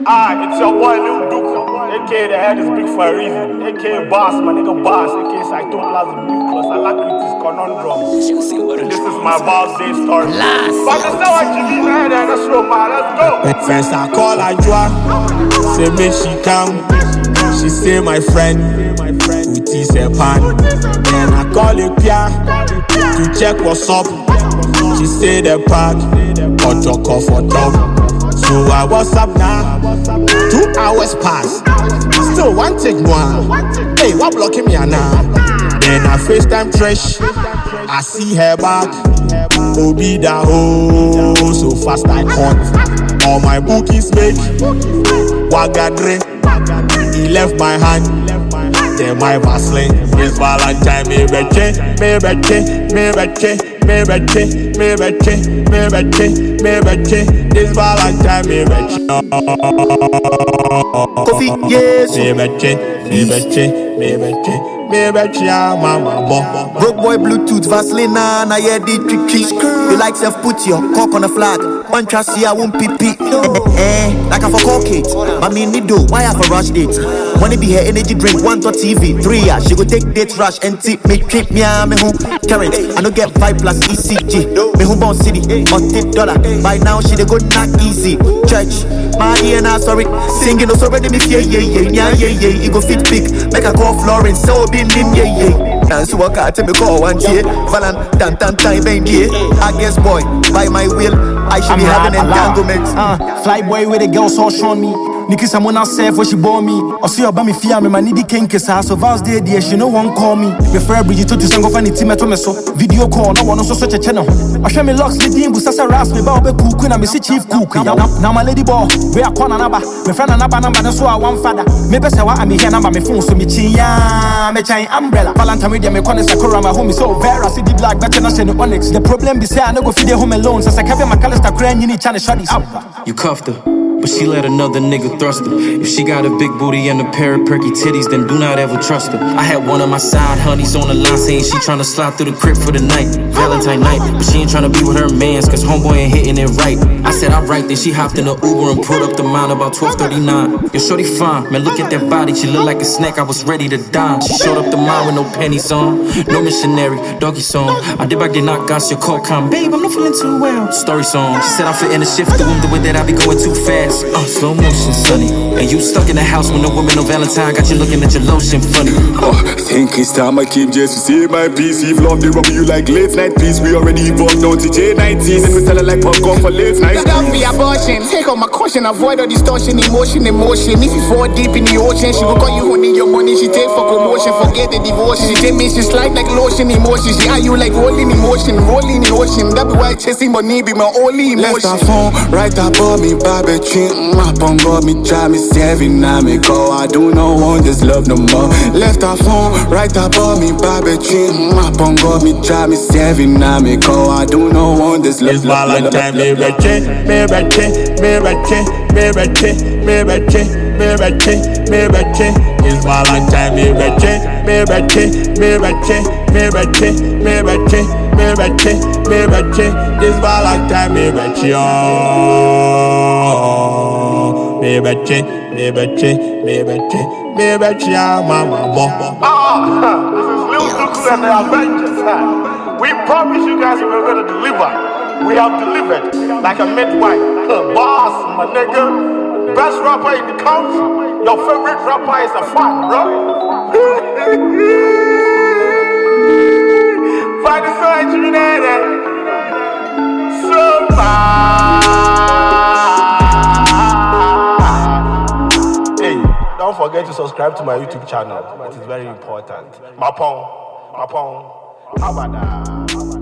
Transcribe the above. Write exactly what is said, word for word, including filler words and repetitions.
Ah, it's your boy Lil Duke, aka the head is big for a reason, aka Boss, my nigga Boss, aka Cytoplasm Nucleus, Alacritus Conundrum. This is my Boss Day story. But this is what you need, man, and let's roll, man, let's go. First I call her Joa, say make she come. She say my friend, Uti say pan. Then I call her Pia, to check what's up. She say the park, hot chocolate for top. So I was up now, two hours pass, still one take one. Hey, what blocking me now? Then I FaceTime Trish, I see her back. Obi da ho, so fast I caught. All my bookies make Wagadre. He left my hand, then my Vaseline. It's Valentine, me betche, me betche, me betche. Me betche, me betche, me betche, me betche. This Valentine, me betche. Kofi, yes. Me betche, me betche, me betche. Me betche, mama bo. Broke boy Bluetooth, Vaseline, na yeah the trick trick. You like self put your cock on the flag. One trust see I won't pee pee. Eh, like I for call Kate. Mommy need do, why I for rush date? Wanna be her energy drink, one to T V, three yeah. She go take date rush and tip me trip me ah me who current. I don't get five plus E C G. Me who born city or tip dollar. By now she dey go not easy. Church, my and I sorry. Singing no so ready me yeah yeah yeah yeah yeah yeah. You go fit big, make a call Florence so be lim yeah yeah. Dance walk out to me call one day. Valan tan tan time ain't here. I guess boy, by my will, I should be having entanglements. Uh, fly boy with the girls all shown me. Nikki someone else said where she bore me. Or see about me fear me, my needy king kiss her. So Vals day, dear, she no one call me. Before Bridget to song of any team at so video call, no one also such a channel. I show me locks, leading Busasa rasp me about the cook when I miss chief cook. Now my lady ball, we are corner number. My friend and number, so I one father. Maybe say what I'm here number, my phone, so me chia, me chain umbrella. Valentine with me, corner Sakura, my home is so very. I see the black, better not send Onyx. The problem be say I no go feed the home alone. So I can't my Calista crying, you need China shotties. You cuffed her, but she let another nigga thrust her. If she got a big booty and a pair of perky titties, then do not ever trust her. I had one of my side honeys on the line saying she tryna slide through the crib for the night, Valentine night. But she ain't tryna be with her mans, cause homeboy ain't hitting it right. I said alright, then she hopped in the Uber and pulled up the mount about twelve thirty-nine. Yo, shorty fine, man, look at that body, she look like a snack, I was ready to die. She showed up the mile with no pennies on, no missionary, doggy song. I did back, did not got your call, come, babe, I'm not feeling too well. Story song, she said I'm fitting the shift, the the way that I be going too fast. Uh, slow motion, sunny. And you stuck in the house with no woman, no Valentine. Got you looking at your lotion, funny. Oh, think it's time I came just to say my piece. If love, they rub you like late night peace. We already evolved down to J nineteen. And we sell it like popcorn for late night. Don't be abortion. Take out my caution. Avoid all distortion, emotion, emotion. If you fall deep in the ocean, she will call you honey, your money. She take for commotion. Forget the devotion. She take me, she slide like lotion, emotion. She are you like rolling emotion, rolling in ocean. That be why chasing money be my only emotion. Left her phone, right above me, baby chin. Up on God, me try me seven, now me go. I do not want this love no more. Left her phone, right above me, baby chin. Up on God, me try me seven, now me go. I do not want this love. It's Valentine, me betche, me betche, me betche, me betche, me betche, me betche, me betche. It's Valentine, me betche, me betche, me betche, me betche, me betche, me betche, me betche. It's Valentine, me betche. Me betche, me betche, me betche, me betche, mama bo. Ah, this is Lil Duke and the Avengers. Huh? We promised you guys we were gonna deliver. We have delivered like a midwife. Huh, boss, my nigga. Best rapper in the country. Your favorite rapper is a fan, bro. Find the side you there. So bad. Don't forget to subscribe to my YouTube channel. It is very important. Mapong, Mapong, Abada.